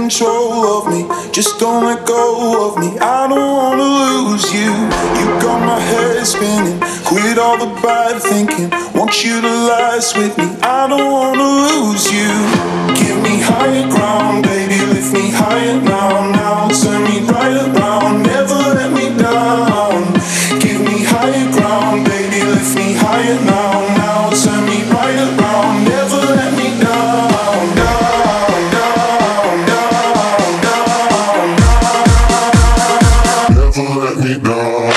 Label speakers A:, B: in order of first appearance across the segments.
A: control of me. Just don't let go of me. I don't wanna lose you. You got my head spinning. Quit all the bad thinking. Want you to last with me. I don't wanna lose you. Give me higher ground, baby. Lift me higher now, now. Turn me right around. Never let me down. Give me higher ground, baby. Lift me higher now, now. Turn me right around. Never let me down, down, down, down, down, down. Never let me down.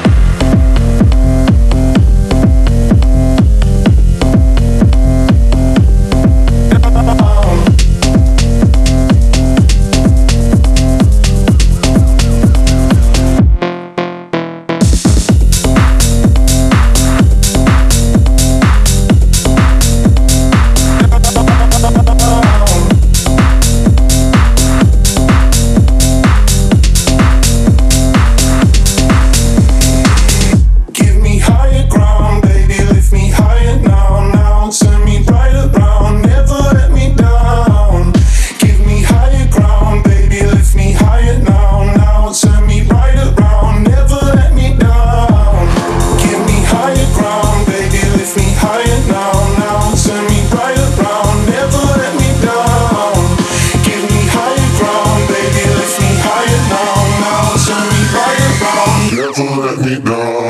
A: Let me down.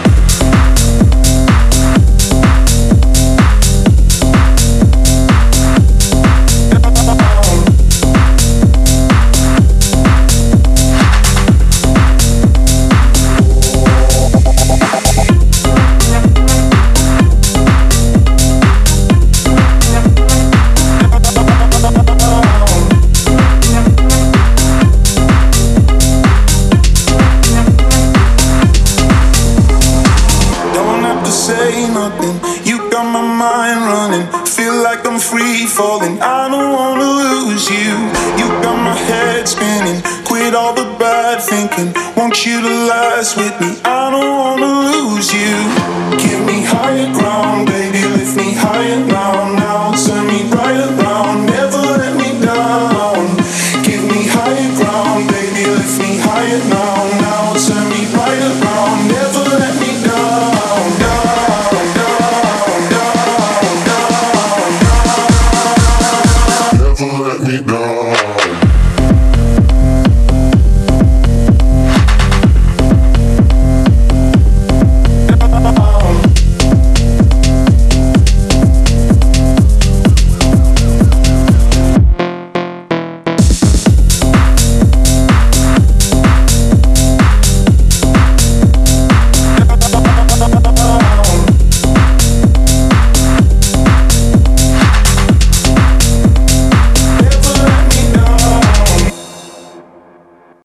A: Say nothing, you got my mind running. Feel like I'm free falling. I don't wanna lose you. You got my head spinning. Quit all the bad thinking. Want you to last with me. I don't wanna lose you. Give me higher ground, baby. Lift me higher now.